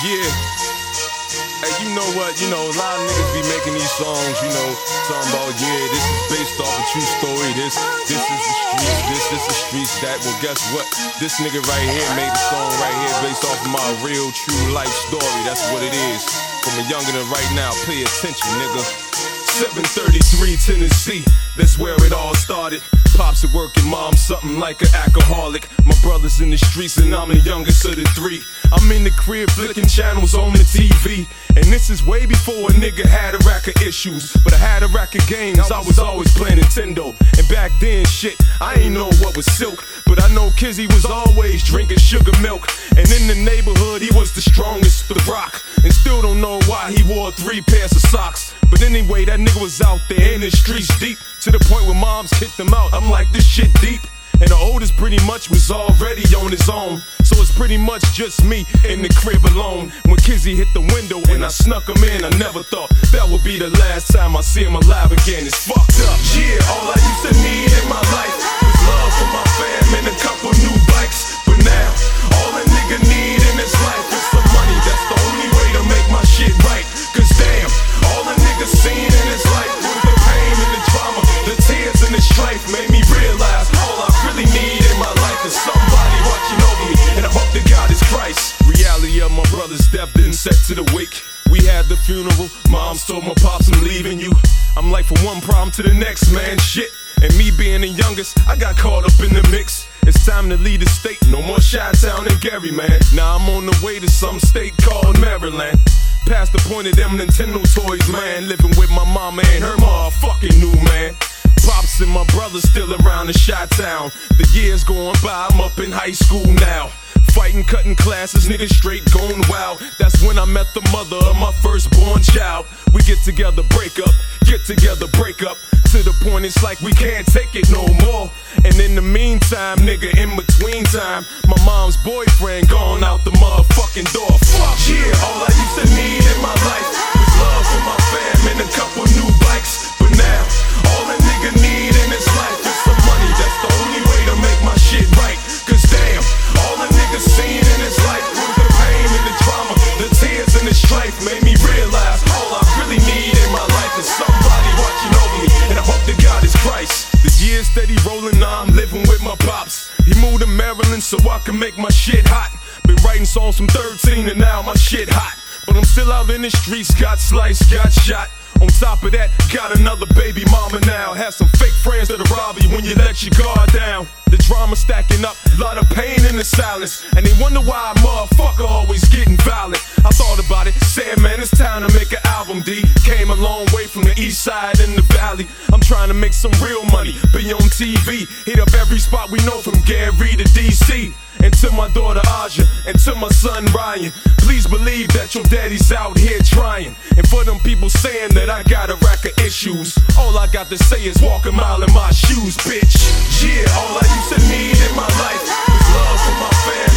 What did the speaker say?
Yeah. Hey, you know what? You know, a lot of niggas be making these songs, you know, talking about, yeah, this is based off a true story. This is the streets, this is the streets, that. Well, guess what? This nigga right here made the song right here based off of my real, true life story. That's what it is. From a youngin' to right now, pay attention, nigga. 733 Tennessee, that's where it all started. Pops at work and mom something like an alcoholic. My brother's in the streets and I'm the youngest of the three. I'm in the crib flicking channels on the TV. And this is way before a nigga had a rack of issues. But I had a rack of games, I was always playing Nintendo. And back then, shit, I ain't know what was silk. But I know Kizzy was always drinking sugar milk. And in the neighborhood, he was the strongest, the rock. And still don't know why he wore 3 pairs of socks. But anyway, that nigga was out there in the streets deep, to the point where moms kicked him out. I'm like, this shit deep. And the oldest pretty much was already on his own. So it's pretty much just me in the crib alone. When Kizzy hit the window and I snuck him in, I never thought that would be the last time I see him alive again. It's fucked up. Yeah, all I used to need in my life was love for my fam and a couple new bikes. But now, all a nigga need in his life is some money. That's the only way to make my shit right. Cause damn, all a nigga seen in his life was the pain and the trauma, the tears and the strife. Made me realize all I really need in my life is somebody watching over me, and I hope that God is Christ. Reality of my brother's death didn't set to the wake. We had the funeral, moms told my pops I'm leaving you. I'm like from one problem to the next, man, shit. And me being the youngest, I got caught up in the mix. It's time to leave the state, no more Chi-Town and Gary, man. Now I'm on the way to some state called Maryland. Past the point of them Nintendo toys, man. Living with my mama and her motherfucking new man. Pops and my brother still around the Chi-Town. The years going by, I'm up in high school now. Fighting, cutting classes, niggas straight going wild. That's when I met the mother of my firstborn child. We get together, break up, get together, break up. To the point it's like we can't take it no more. And in the meantime, nigga, in between time, my mom's boyfriend gone out the motherfucking door. Fuck yeah, all I used to need in my life was love for my fam and a couple new bikes. But now, all a nigga need in his life is some money. That's the only way to make my shit right. Cause damn, all a nigga seen in his life was the pain and the trauma, the tears and the strife. Made me realize all I really need in my life is somebody watching over me, and I hope that God is Christ. The years steady rolling, now I'm living with my pops. He moved to Maryland so I can make my shit hot. Been writing songs from 13 and now my shit hot. But I'm still out in the streets, got sliced, got shot. On top of that, got another baby mama now. Have some fake friends that'll rob you when you let your guard down. The drama stacking up, lot of pain in the silence. And they wonder why a motherfucker always getting violent. I thought about it, said man, it's time to make an album, D. Came a long way from the east side and the valley. I'm trying to make some real money, be on TV. Hit up every spot we know from Gary to DC. And to my daughter Aja, and to my son Ryan, please believe that your daddy's out here trying. And for them people saying that I got a rack of issues, all I got to say is walk a mile in my shoes, bitch. Yeah, all I used to need in my life was love for my family.